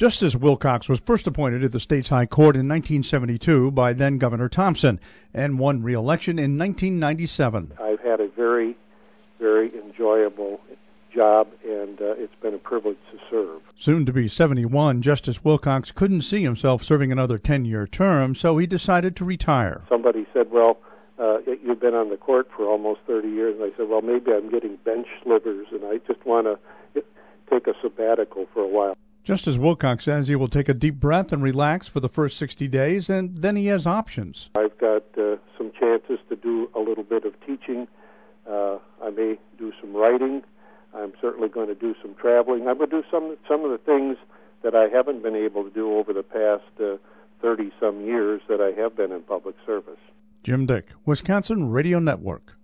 Justice Wilcox was first appointed at the state's high court in 1972 by then-Governor Thompson and won re-election in 1997. I've had a very, very enjoyable job, and it's been a privilege to serve. Soon to be 71, Justice Wilcox couldn't see himself serving another 10-year term, so he decided to retire. Somebody said, well, you've been on the court for almost 30 years, and I said, well, maybe I'm getting bench slivers, and I just want to take a sabbatical for a while. Justice Wilcox says he will take a deep breath and relax for the first 60 days, and then he has options. I've got some chances to do a little bit of teaching. I may do some writing. I'm certainly going to do some traveling. I'm going to do some of the things that I haven't been able to do over the past 30-some years that I have been in public service. Jim Dick, Wisconsin Radio Network.